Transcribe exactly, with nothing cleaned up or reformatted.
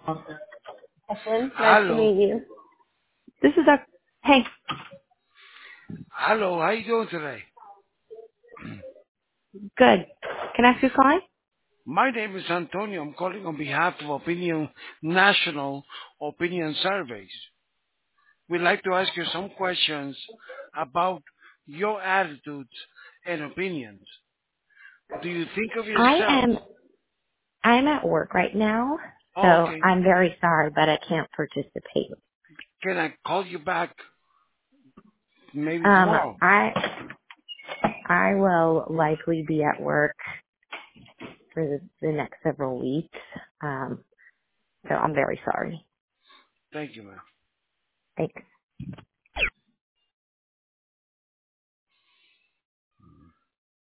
Evelyn, nice to Hello. meet you. This is Doc. Hey, Hello, how you doing today? good. Can I ask who's calling? My name is Antonio. I'm calling on behalf of Opinion National Opinion Surveys. We'd like to ask you some questions about your attitudes and opinions. Do you think of I yourself? am. I'm at work right now, so Oh, okay. I'm very sorry, but I can't participate. Can I call you back maybe Um, tomorrow? I I will likely be at work for the, the next several weeks. Um, so I'm very sorry. Thank you, ma'am. Thanks.